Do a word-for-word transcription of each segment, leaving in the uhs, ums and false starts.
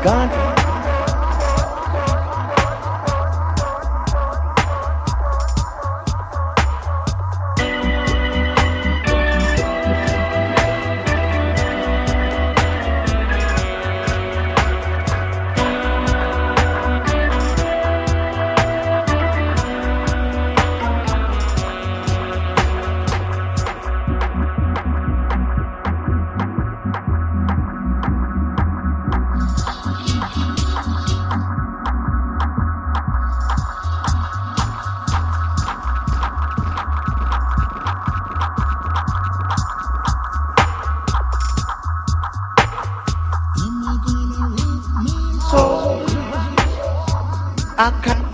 God. So I can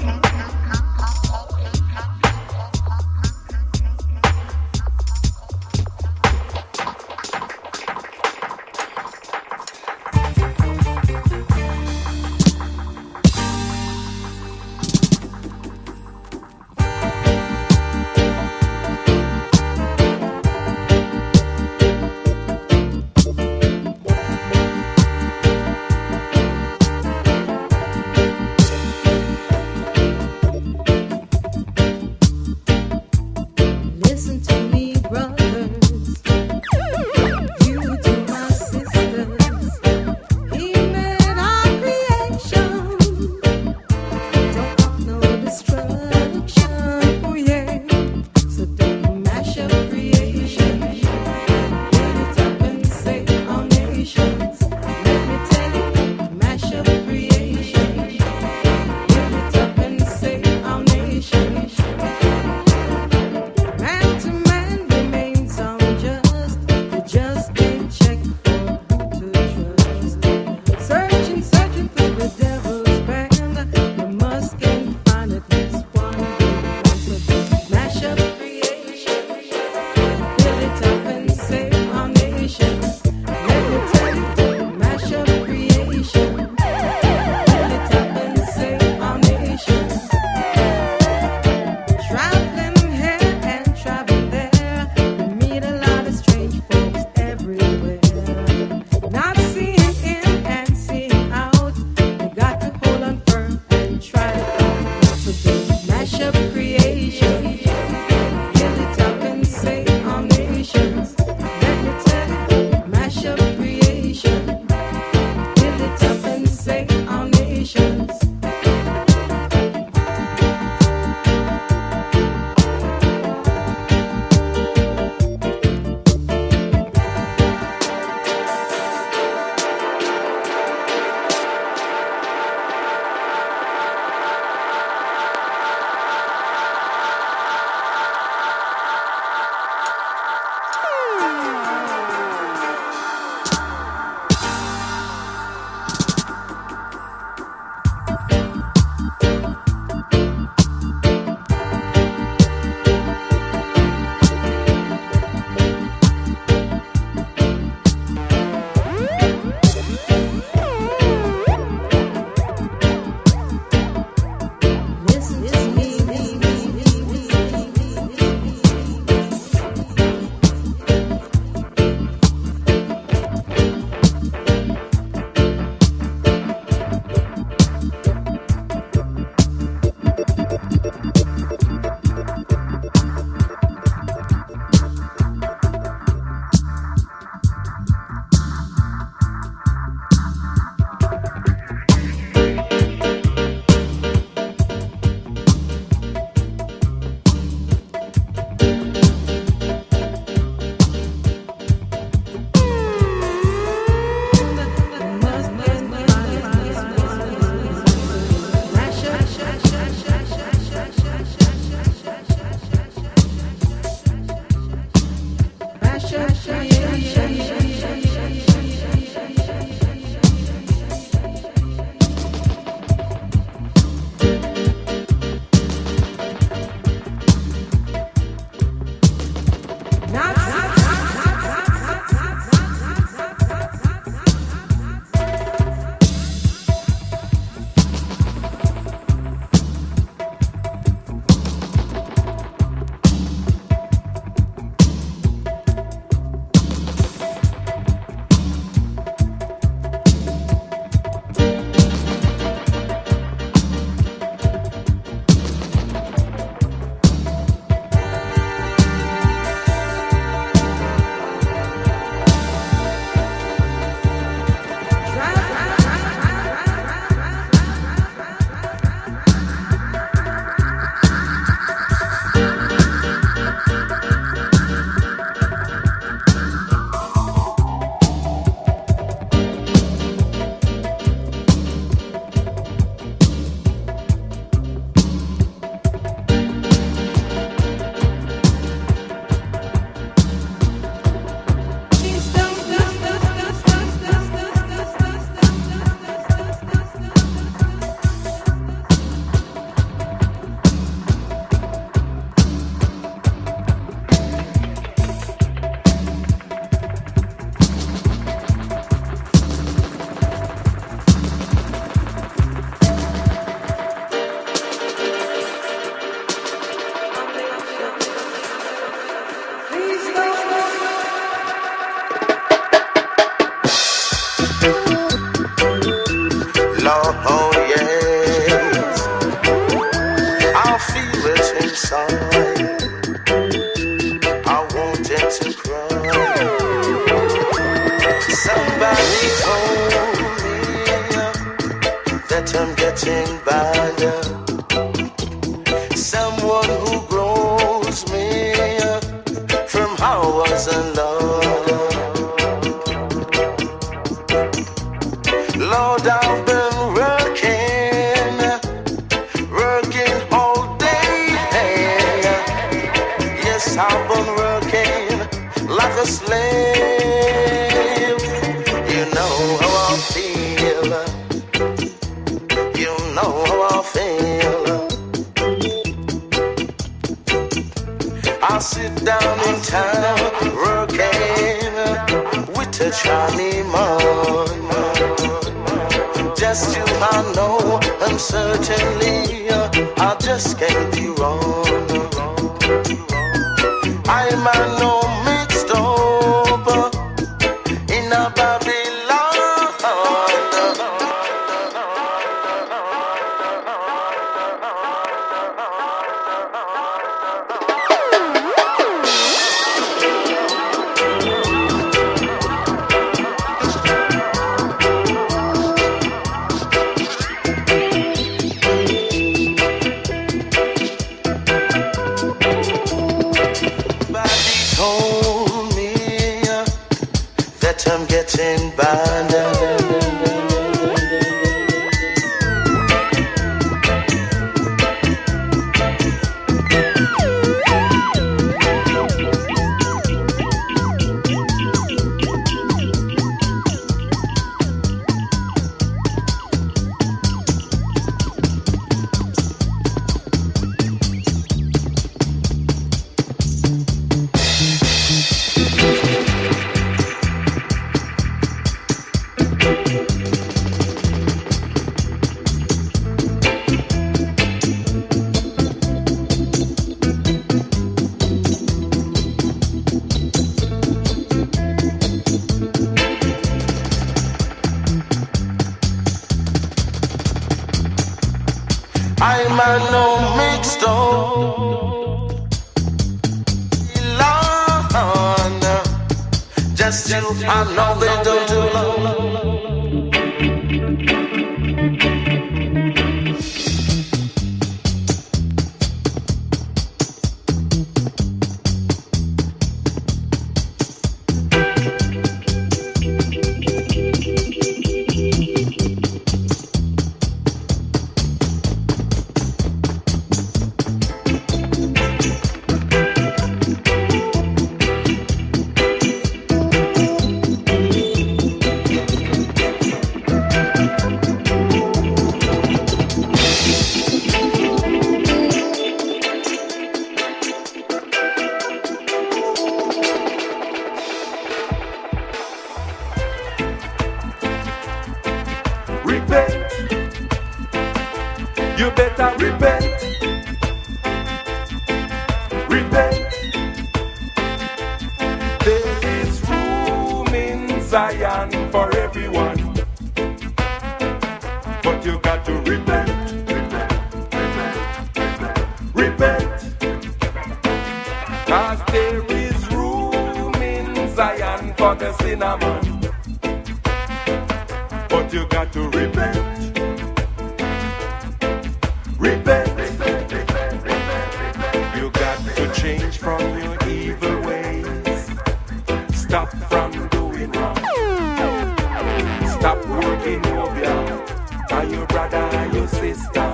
Lord, yes, I'll feel it inside. I wanted to cry. Somebody told me that I'm getting better. Someone who grows me from how I was alone. Lord, I've been working, working all day. Yes, I've been working like a slave. You know how I feel. You know how I feel. I sit down in town working with a Johnny man. Just you, I know, and certainly uh, I just can't be wrong. I'm a no mixed up uh, in a Babylon. I'm getting better. I'm a no mixed up Lord, just you, I know they don't do love. You better repent. Repent. There is room in Zion for everyone, but you got to repent. Repent. Cause there is room in Zion for the sinner man, but you got to repent. Repent. You got to change from your evil ways. Stop from doing wrong. Stop working over on your brother and your sister.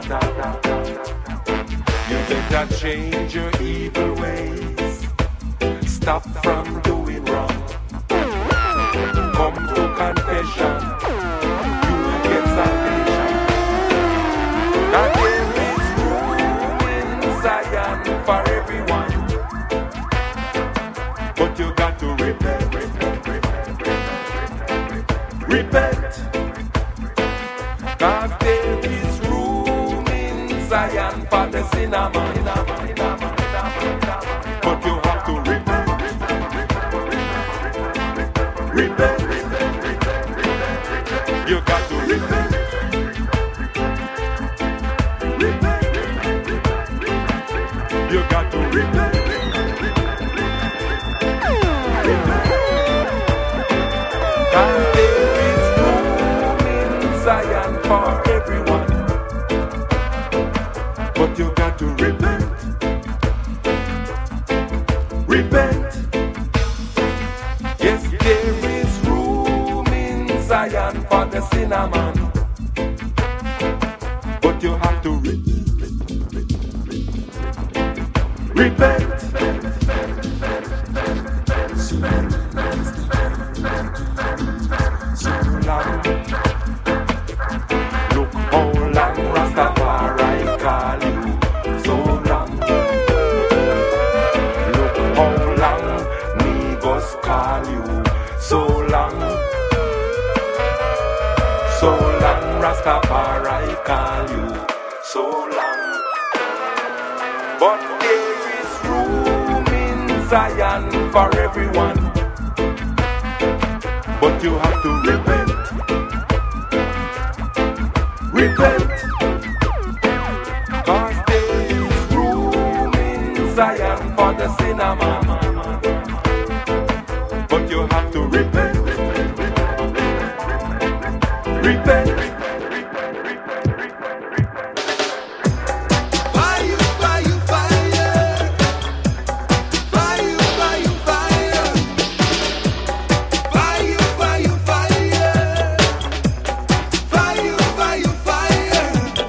You better change your evil ways. Stop from doing wrong. Come to confession. You will get salvation. And there is room in Zion for everyone, but you got to repent. Repent. Cause there is room in Zion for the sinner man, but you have to repent. Repent. You got to repent. sinner man. But you have to re- repent. So long. Look how long Rastafari call you. So long. Look how long Negus call you. So long. So long Rastafari call you. So long. But there is room in Zion for everyone. But you have to repent. Repent. Cause there is room in Zion for the sinner man. But you have to repent. Repent. Fire, fire, fire. Fire, fire, fire. Fire, fire, fire. Fire, fire, fire.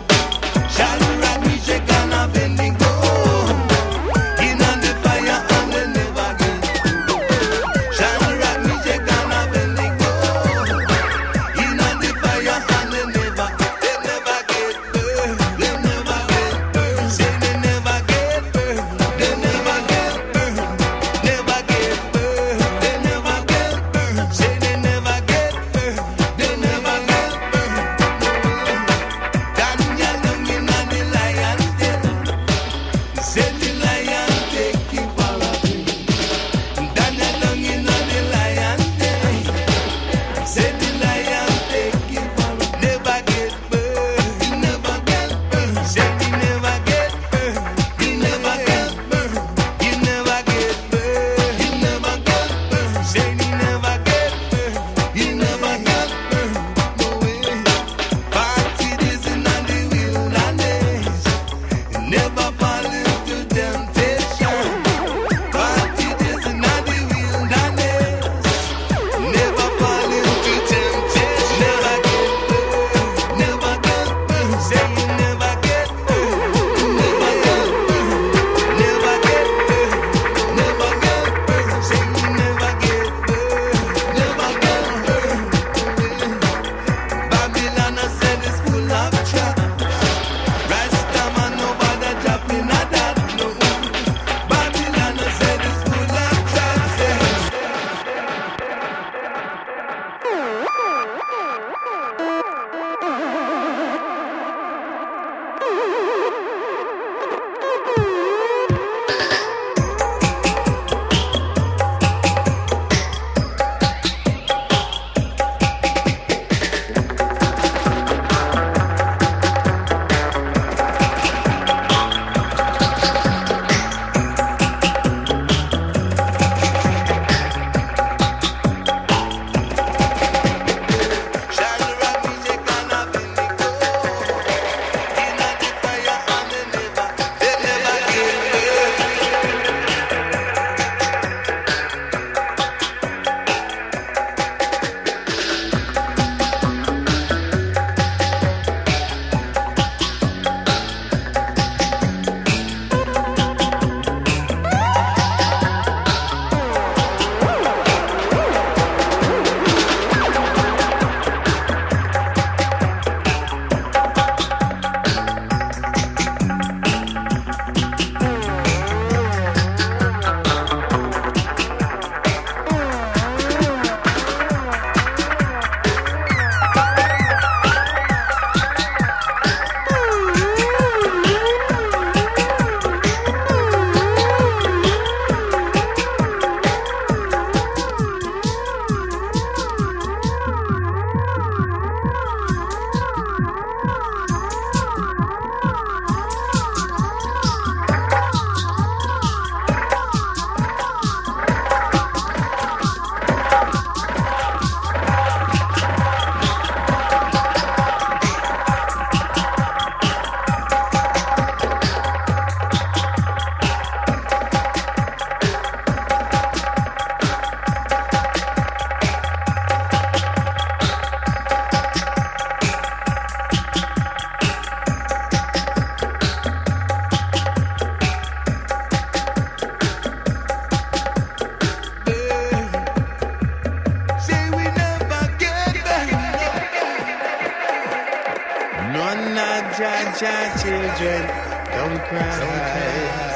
None of Jah Jah children don't cry.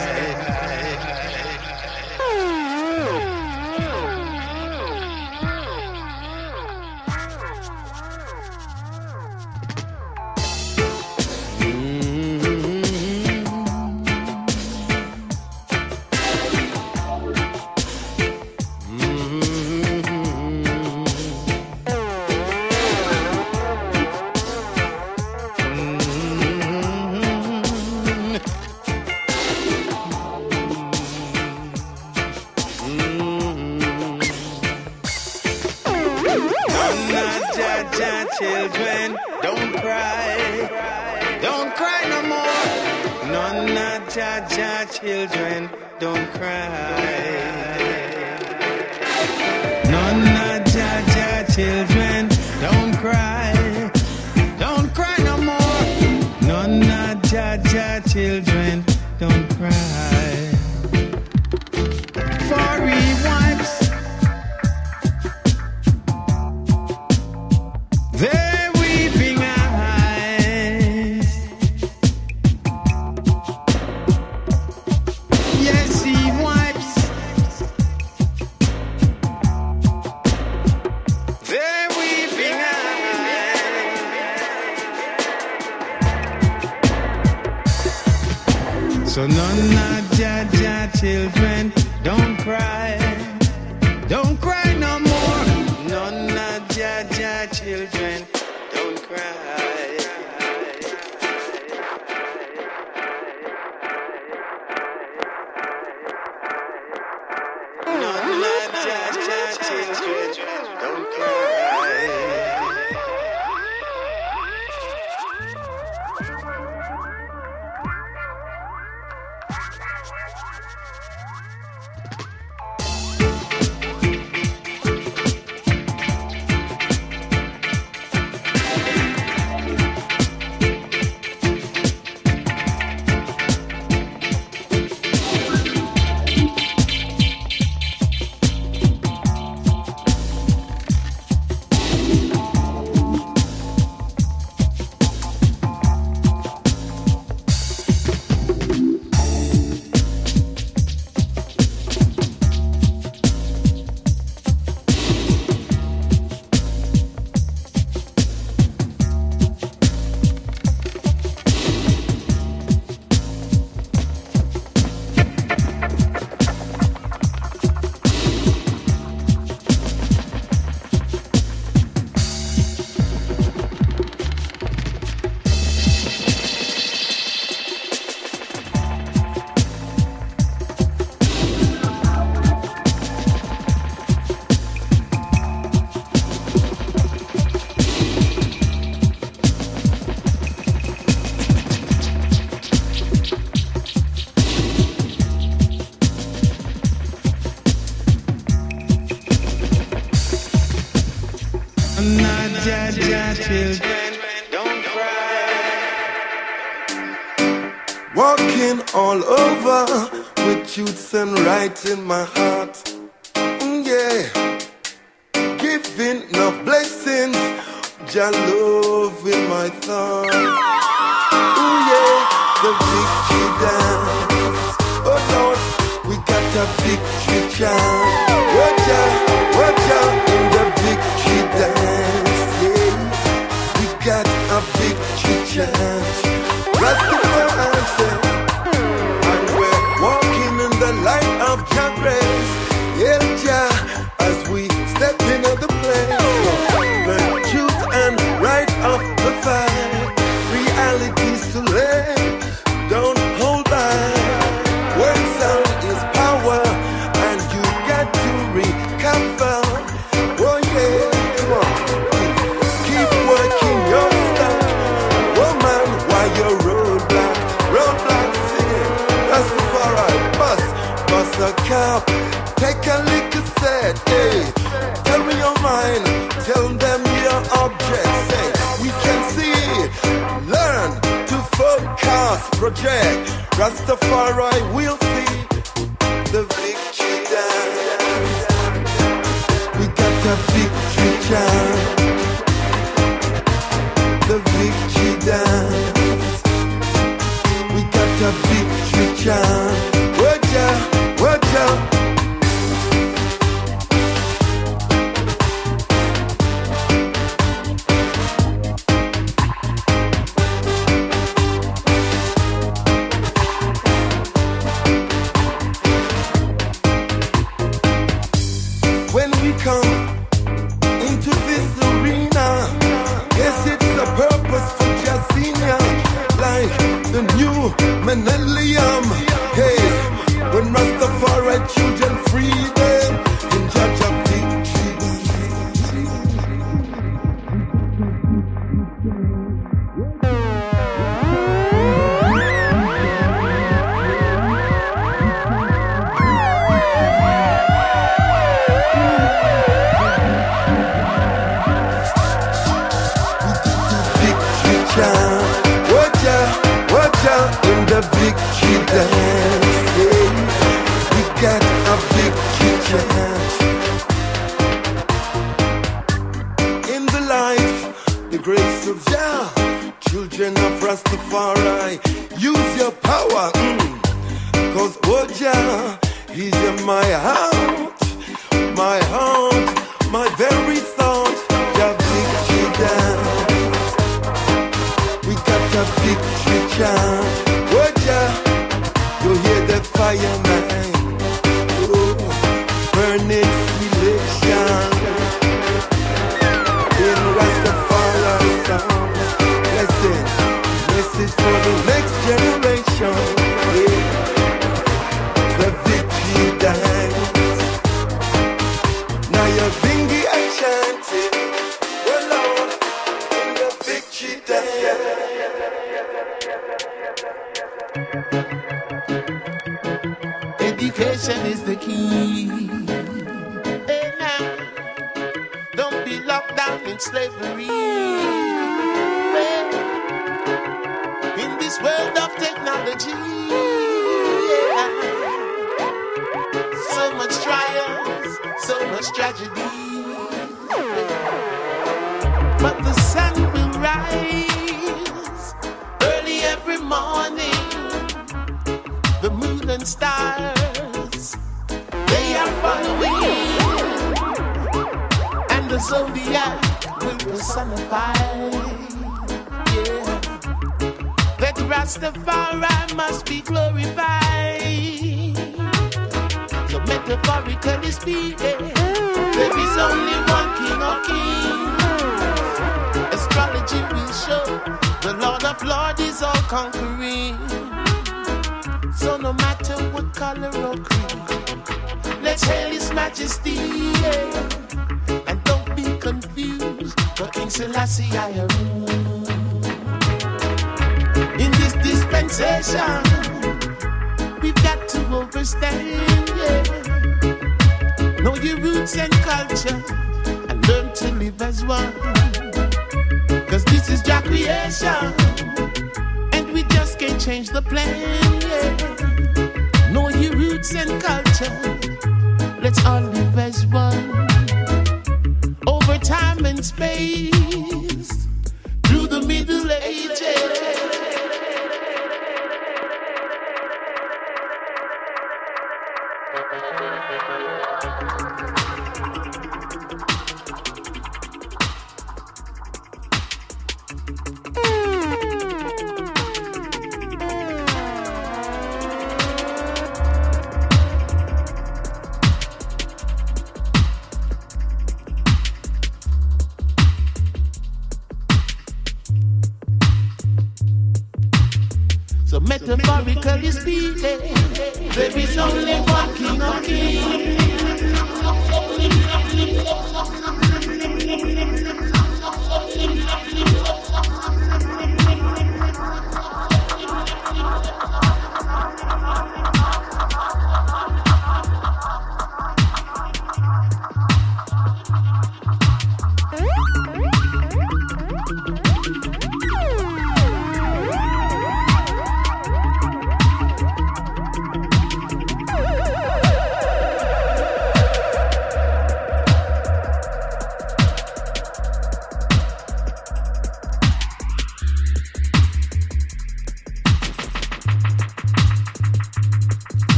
Children, don't cry, don't cry no more. None of Jah Jah children, don't cry. None of Jah Jah children, don't cry, don't cry no more. None of Jah Jah children, don't cry. For he wipes their weeping eyes. Yes, he wipes their weeping eyes. So none of Jah Jah children, don't cry, don't cry no more. None of Jah Jah children, don't cry. None of Jah Jah children, don't cry. Jah Jah children, don't cry. Walking all over with truths and right in my heart. Mm, yeah. Giving enough blessings, Jah love in my thoughts. Mm, yeah. The victory dance. Oh Lord, we got a victory chant. Watch out, watch out in the victory dance. Got a victory chance. Rastafari said, and we're walking in the light of Jah grace. Yeah, Jah, as we step into the place, the truth and right of the fight, realities to lay, don't hold back. Word sound is power, and you got to recover. Oh yeah, come on. Keep working your stuff. Oh man, why your roadblock? Roadblock singing. Rastafari, bus, bus a cap. Take a lick set, hey. Tell me your mind, tell them your object. Say, we can see, learn to focus, project. Rastafari, we'll see the victory dance. We got a victory chant. The victory victory dance. We got a victory chant. Watch out, watch out. When we come into this arena, yes, it's a purpose for Jasinia, like the new millennium. Hey, when Rastafari children free them in judge of in the victory dance, yeah. We got a victory chance. In the life, the grace of Jah, children of Rastafari, use your power, mm. Cause oh Jah, he's in my heart, my heart, my very thought. The victory dance, we got a victory chant. You hear the fire, man. Oh, burning selection in Rastafari sound. Listen, message for the next generation. Yeah. The victory dance. Now you're bingy and chanting. Well, Lord, in the victory dance. Education is the key. Hey, now, don't be locked down in slavery. Hey, in this world of technology, yeah. So much trials, so much tragedy. But the sun will rise early every morning. The moon and stars, they are following, and the zodiac will personify, yeah, that Rastafari must be glorified. So metaphorically speaking, there is only one King of Kings. Astrology will show the Lord of Lords is all conquering. So no matter what color or creed, let's hail His Majesty, yeah. And don't be confused, for King Selassie I rule. In this dispensation, we've got to understand, yeah. Know your roots and culture, and learn to live as one. Cause this is your creation, and we just can't change the plan, yeah. Know your roots and culture, let's all live as one. Over time and space, through the Middle Ages. So metaphorically speaking, there is only one King of Kings.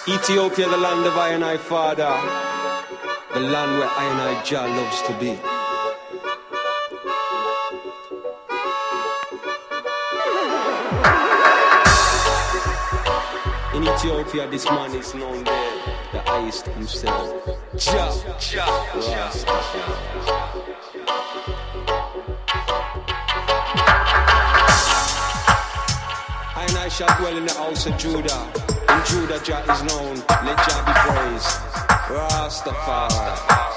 Ethiopia, the land of I and I Father, the land where I and I Jah loves to be. In Ethiopia, this man is known there, the highest himself, Jah, Jah, Rasta. I and I shall dwell in the house of Judah. In Judah, Jah is known. Let Jah be praised. Rastafari.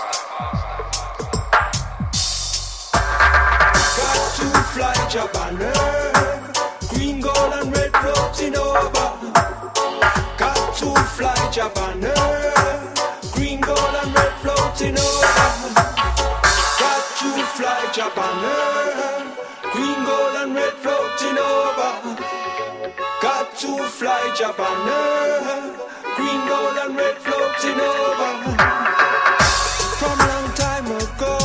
Got to fly Jah banner. Green, gold, and red floating over. Got to fly Jah banner. Green, gold, and red floating over. Got to fly Jah banner. Green, gold, and red floating over. Got to fly Jah banner. Green, gold, and red floating over. From long time ago,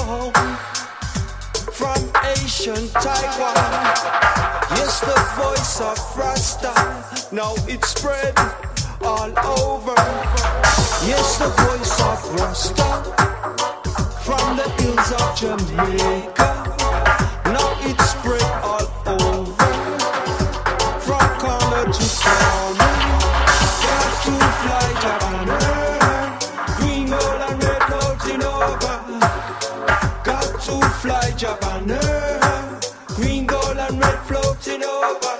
from ancient Taiwan, yes, the voice of Rasta, now it's spread all over. Yes, the voice of Rasta, from the hills of Jamaica, now it's spread all over. From corner to corner, got to fly Jah banner. Green, gold, and red floating over. Got to fly Jah banner. Green, gold, and red floating over.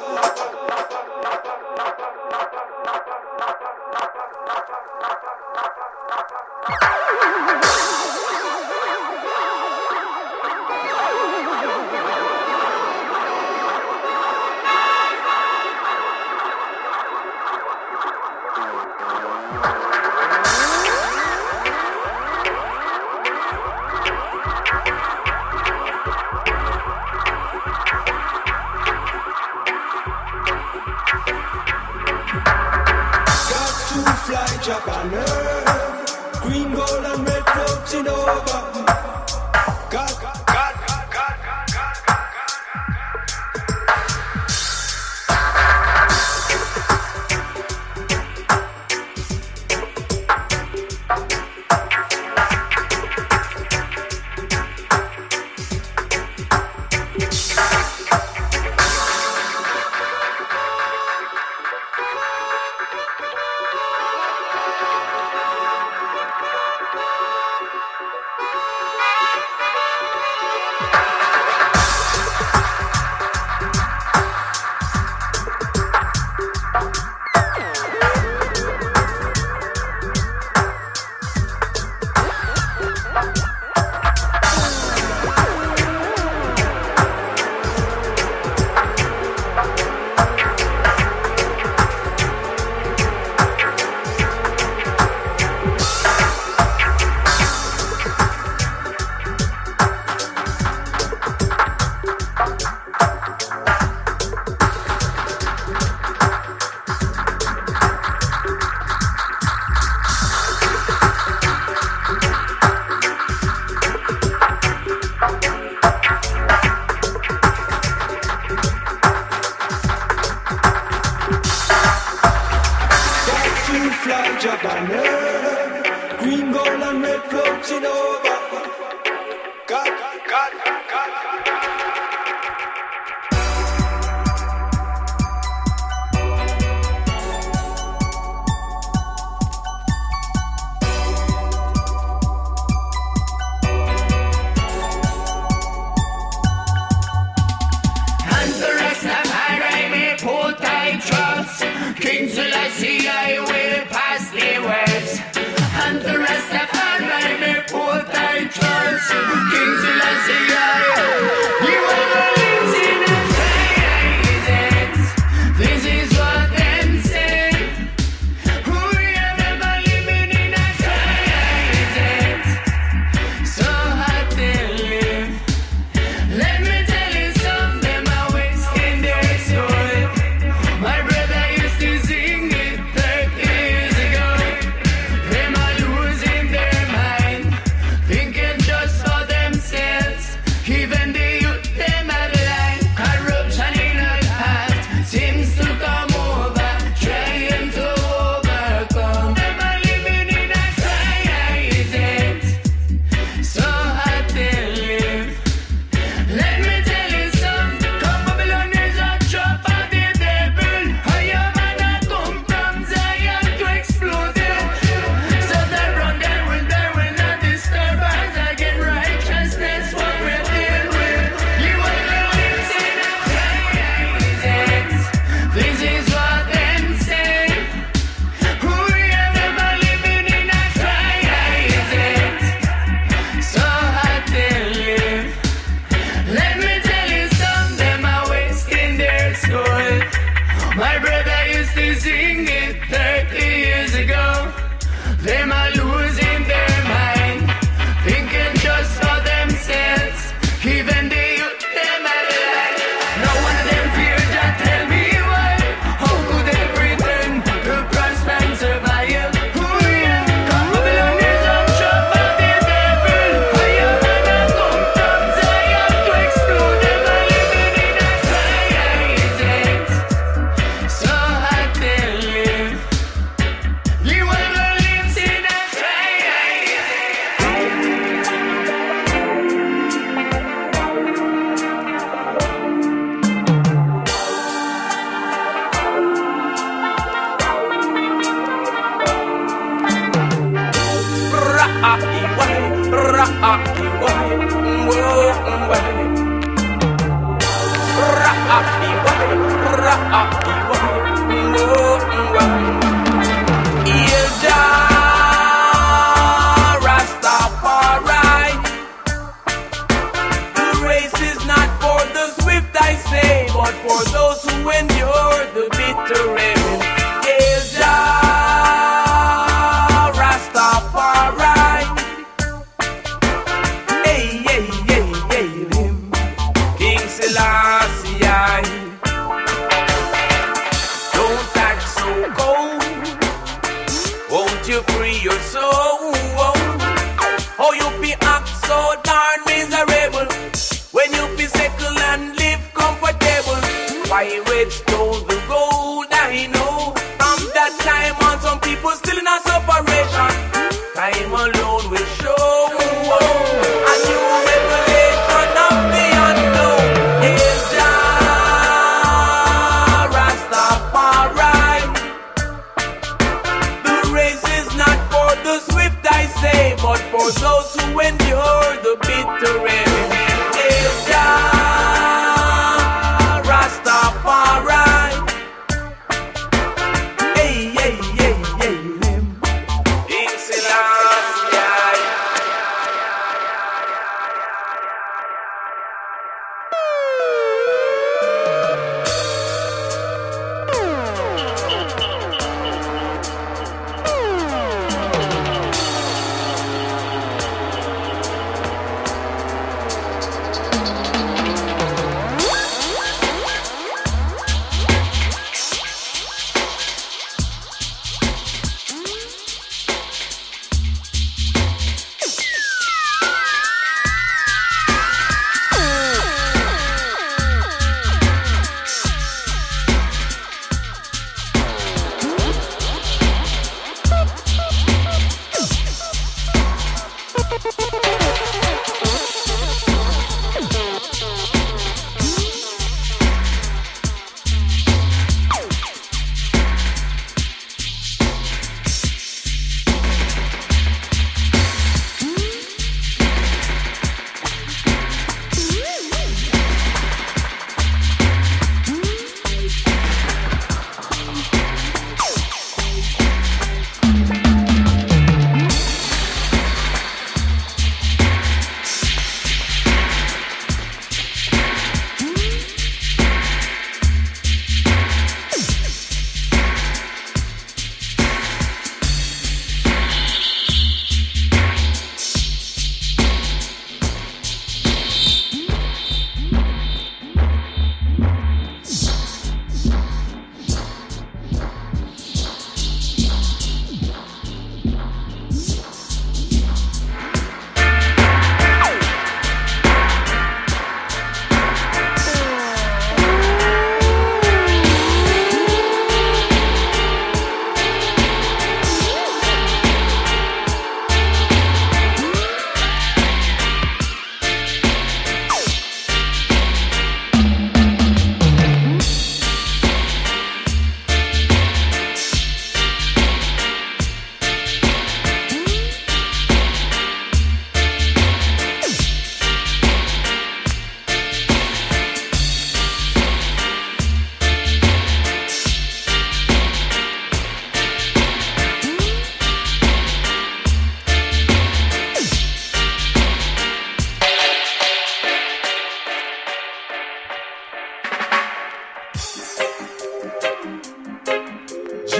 Jah banner, green, gold, and red floating over. God, God, God, God, God, God, God. Selassie, I will pass the words, and the rest of our may put My brother used to sing it thirty years ago. Them are losing their mind, thinking just of themselves. Even the youth, them are alive. No one of them fear, just tell me why. How could they pretend to prosper and survive? Oh yeah, come Babylon is up, shop of the devil. Fire man a come from Zion to explode them. Are living in a fire, is it? So hard they live. You wanna live in a fire, is it? Ra-ah-ee-wah, ra-ah-ee-wah, whoa-wah. Ra-ah-ee-wah, ra-ah-ee-wah, whoa-wah. Hail Jah Rastafari. The race is not for the swift, I say, but for those who endure the bitter end. Hail Jah Rastafari. Hey, hey, hey, hey, him. King Selassie. Don't act so cold. Won't you free your soul? Oh, you be act so darn miserable when you be settle and live comfortable. Why wait stole the gold? I know. From that time on, some people still in a separation. Time alone will show a new revelation of the unknown. Hail Jah Rastafari. The race is not for the swift, I say, but for those who endure the bitter end. Hail Jah Rastafari. Hey, hey, hey, hey, him. King Selassie.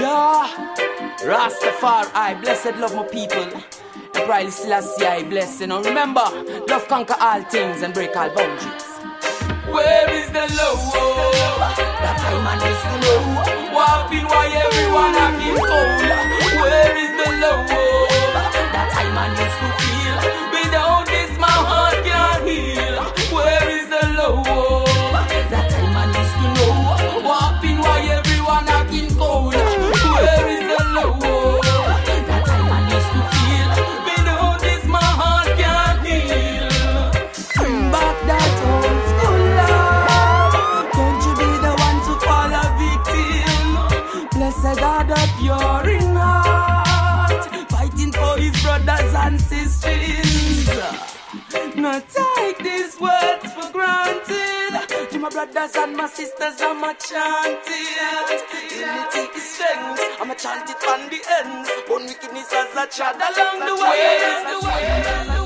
Yeah, Rastafari, blessed love my people. And Riley Selassie, I bless you. Now remember, love conquer all things and break all boundaries. Where is the love? That time I used to know. Walking why everyone acting cold. Where is the love? That time I used to feel. Without this my heart can't heal. Where is the love? That time I used to know. Walking why everyone acting cold. Where is the love? That time I used to feel. Without this my heart can't heal. Bring back that old school love. Don't you be the one to fall a victim. Blessed are the pure in heart, fighting for his brothers and sisters. Not take these words for granted. To my brothers and my sisters, I'm a chanting. Unity is strength. I'm a chanting on the ends. One wickedness as a chad along the way. Where is the way?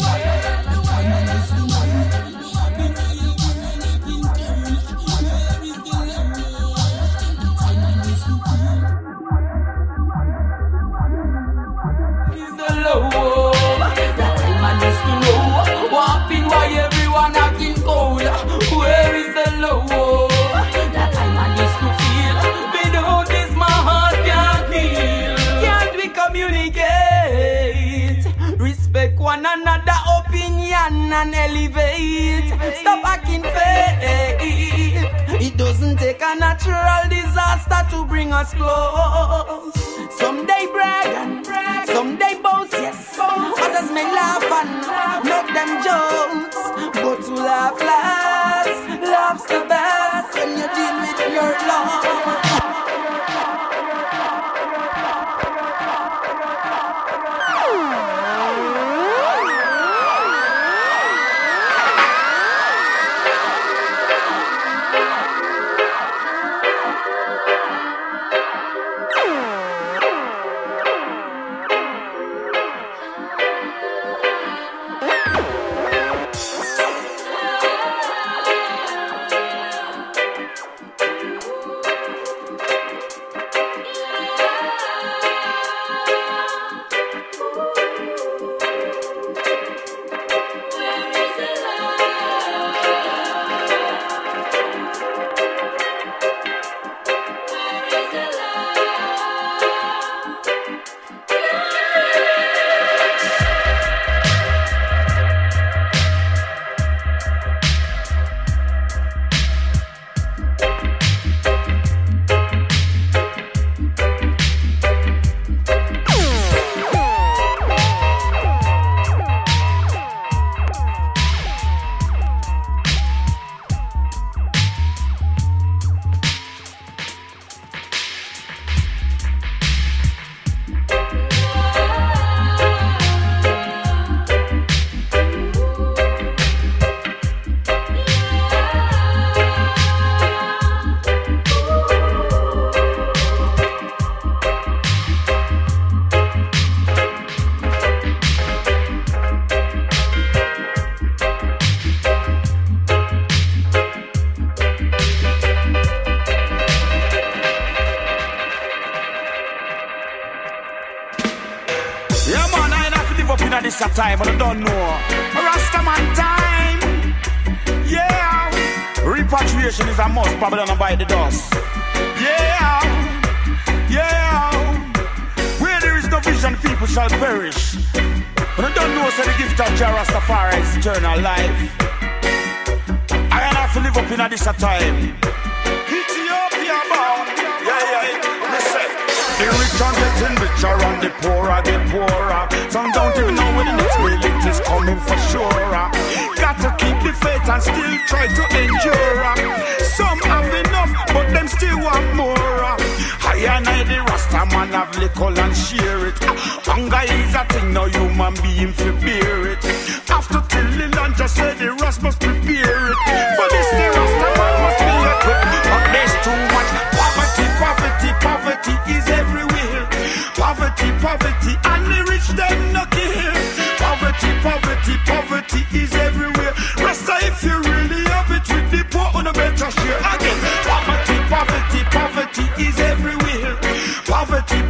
That time I used to know. Walking why everyone acting cold. Where is the love? That time I used to feel. Without this my heart can't heal. Can't we communicate? Respect one another opinion and elevate. Stop acting fake. It doesn't take a natural disaster to bring us close. Someday brag and brag, someday boast, yes. Others may laugh and make them jokes, but to laugh last, laugh's the best when you deal with your love. Time, but I don't know. Rastaman time. Yeah. Repatriation is a must, Babylon by the dust. Yeah. Yeah. Where there is no vision, people shall perish. But I don't know, so the gift of Jah Rastafari is eternal life. I have to live up in a this time. Ethiopia bound. Yeah, yeah. Listen. The rich are getting richer and the poor are get poorer. Some don't even know when the next million is coming for sure. Got to keep the faith and still try to endure. Some have enough, but them still want more. I and I, the Rasta man, have liquor and share it. Hunger is a thing, no human being to bear it. After till the land just said the Rasta must prepare it. For this, the Rasta man must be equipped. But there's too much poverty, poverty, poverty is everywhere. Poverty, poverty, and the rich them not here. Poverty, poverty, poverty is everywhere. Rasta, if you really have it with the poor, on a better share again. Poverty, poverty, poverty is everywhere. Poverty,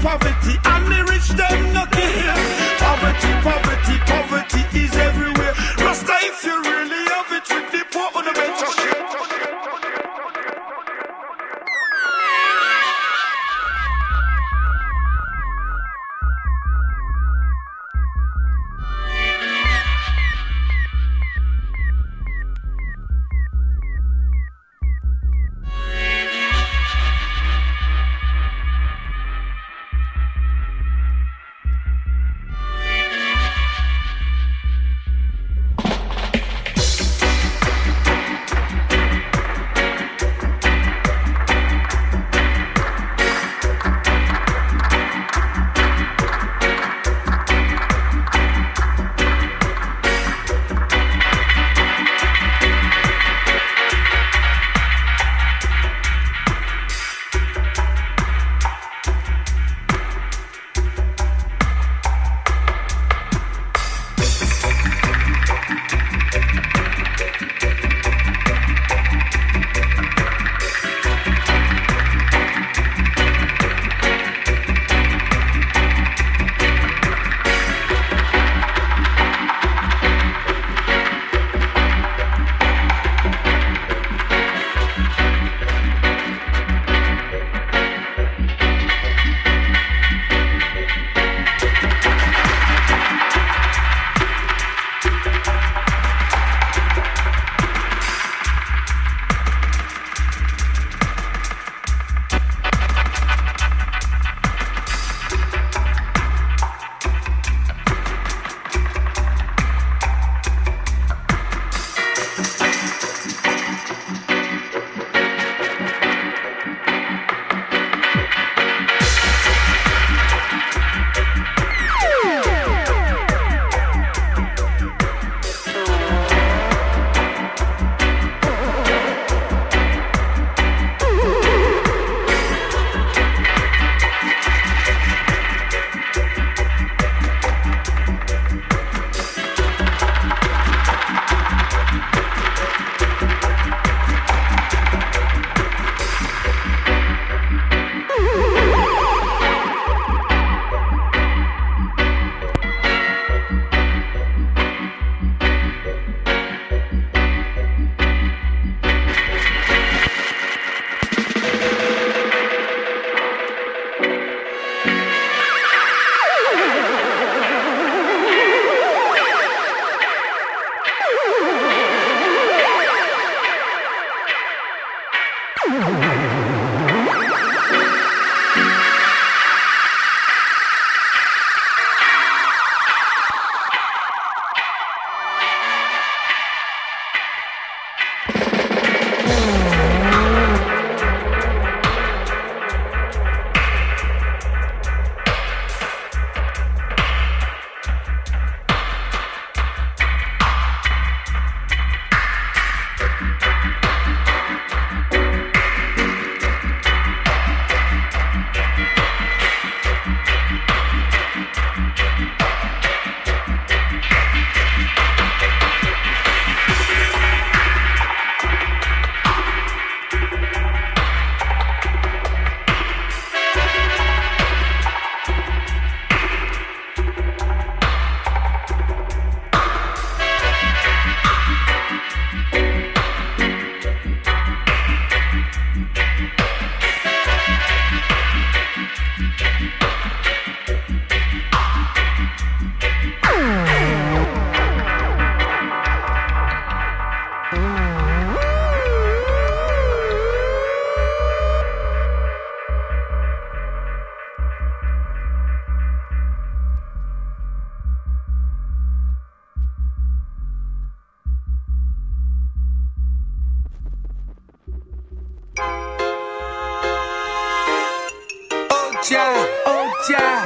Jah, oh Jah.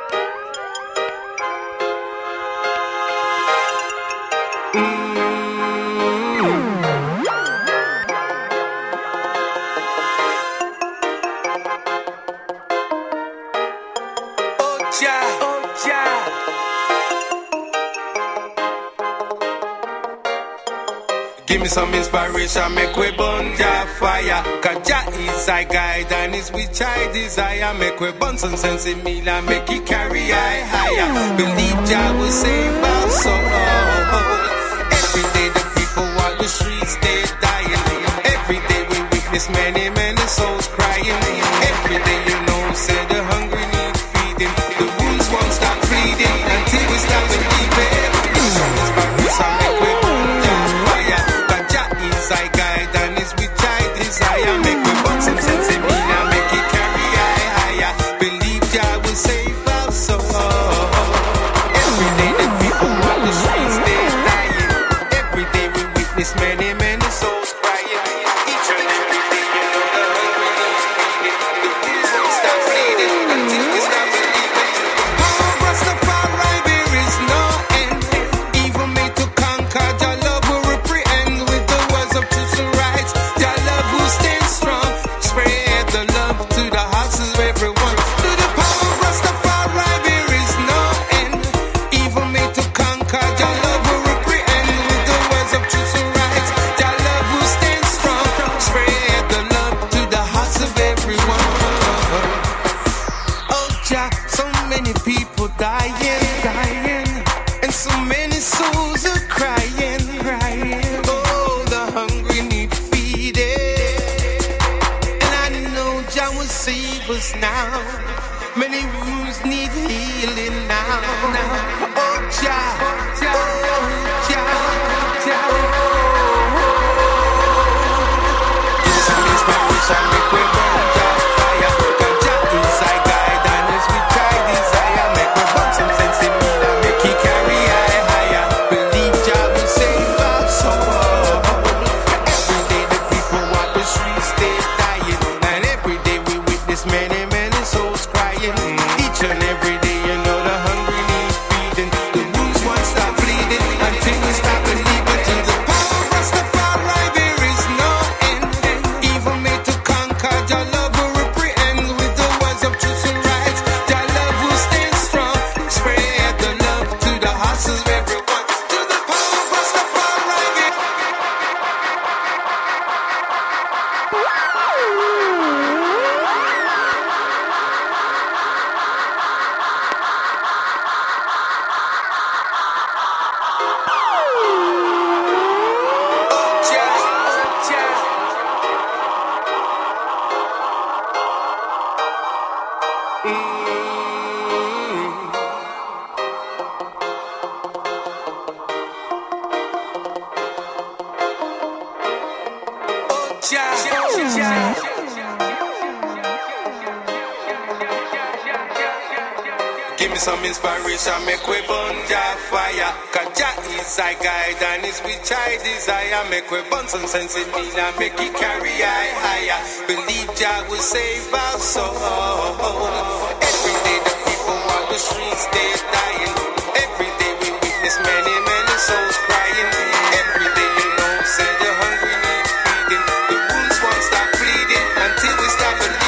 Give me some inspiration, make we burn Jah fire. Cause Jah is I guide and it's which I desire. Make we burn some sense in me and make it carry I higher. Believe Jah will save our soul. Every day the people walk the streets, they dying. Every day we witness many, many souls crying. Every day you know, say the hungry need feeding. The wounds won't stop bleeding until we stop believing. Some inspiration, make we burn Jah fire. I guide and it's which I desire. Make me burn some sense in me and make it carry I higher. Believe Jah will save our soul. Every day the people walk the streets, they dying. Every day we witness many, many souls crying. Each and every day you know the hungry needs feeding. The wolves won't stop bleeding until we stop believing. Power of Rastafari, there is no end. Evil made to conquer, Jah love will reprehend with the words of truth and rights. Jah love will stand strong. Spread the love to the hearts of everyone. To the power of Rastafari, there is no end. Evil made to conquer, Jah love will reprehend with the words of truth and rights. Jah love will stand strong. Spread the love to the hearts of everyone. Oh Jah, so many people dying, dying, and so many souls are crying, crying. Oh, the hungry need feeding, and I know Jah will save us now. Many wounds need healing now. Oh Jah, Jah, oh Jah, Jah. Give some inspiration, make we burn Jah fire. Cause Jah is I guide and it's which I desire. Make we burn some sense in me and make it carry I higher. Believe Jah will save our soul. Every day the people walk the streets, they dying. And every day we witness many, many souls crying. Each and every day you know the hungry need feeding. The wounds won't stop bleeding until we stop believing. To the power of Rastafari, there is no end. Evil made to conquer, Jah love will reprehend with the words of truth and rights. Jah love will stand strong. Spread the love to the hearts of everyone. To the power of Rastafari. Jah, Jah. Oh Jah, Jah. Give me some inspiration, make we burn Jah fire. Cause Jah is I guide and it's which I desire. Make we burn some sense in me and make it carry I higher. Believe Jah will save our soul. Every day the people walk the streets, they dying. Every day we witness many, many souls crying. Every day you know, say the hungry need feeding. The wounds won't stop bleeding until we stop believing.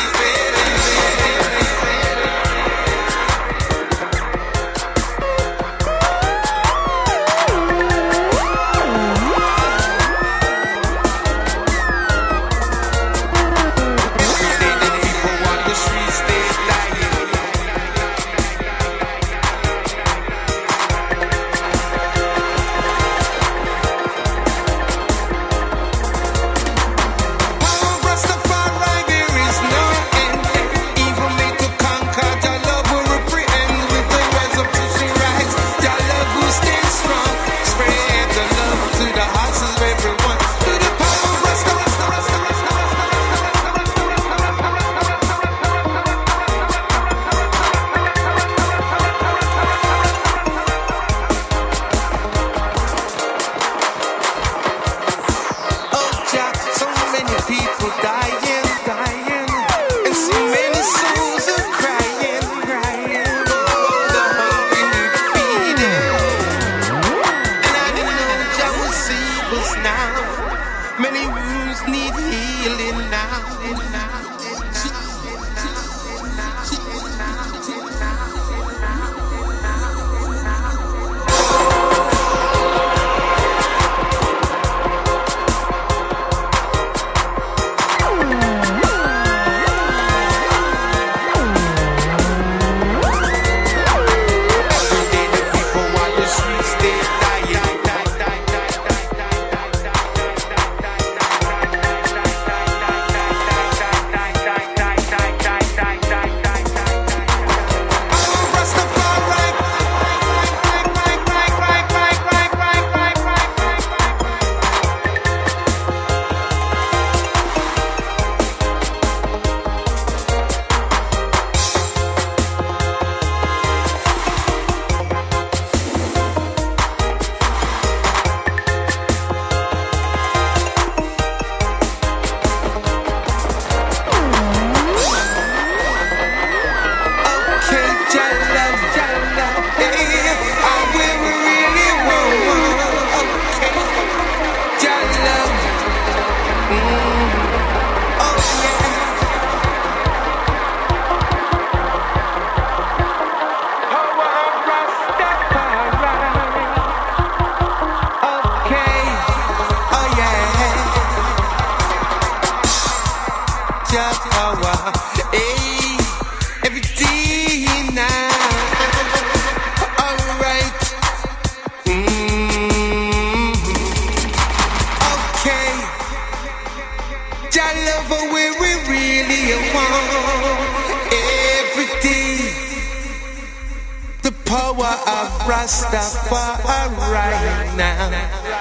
power. Hey, everything now. Alright. Mm-hmm. Okay. Jah love her where we really want. Everything. The power of Rastafari now.